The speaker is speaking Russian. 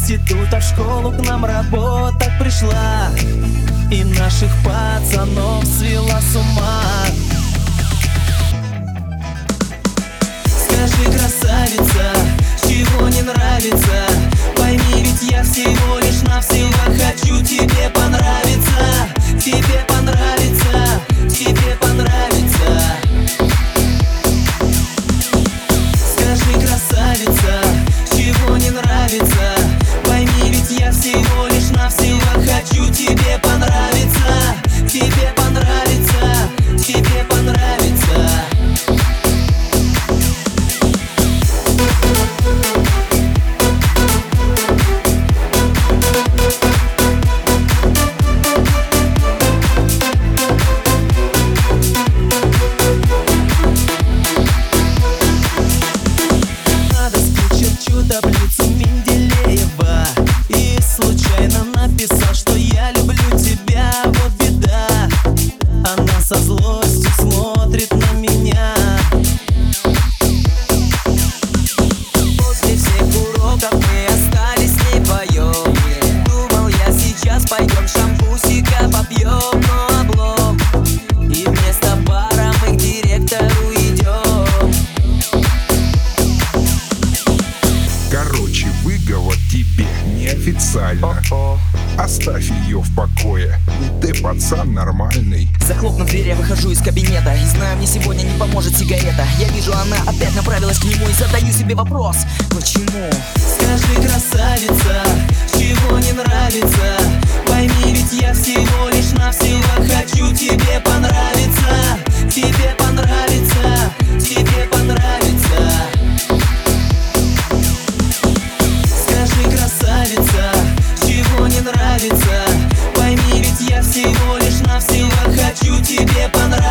института в школу к нам работать пришла и наших пацанов свела с ума. Скажи, красавица, чего не нравится? Пойми, ведь я всего лишь навсего хочу тебе понравиться. Тебе понравится, тебе понравится. Скажи, красавица, чего не нравится? Пойми, ведь я всего лишь навсего хочу тебе понравиться. Тебе понравится, тебе понравится. Таблицу Менделеева и случайно написал, что я люблю тебя. Вот беда, она со злостью смотрит на меня. После всех уроков мы остались с ней вдвоем. Думал, я сейчас пойдем шампусика попьем, но облом, и вместо бара мы к директору идем. Короче, выговор тебе неофициально. Оставь ее в покое, ты пацан нормальный. Захлопнув дверь, я выхожу из кабинета и знаю, мне сегодня не поможет сигарета. Я вижу, она опять направилась к нему и задаю себе вопрос: почему? Скажи, красавица, чего не нравится? Пойми, ведь я всего лишь навсего хочу тебе понравиться. Тебе понравится, тебе понравится. Скажи, красавица, чего не нравится? Пойми, ведь я всего лишь навсего хочу тебе понравиться.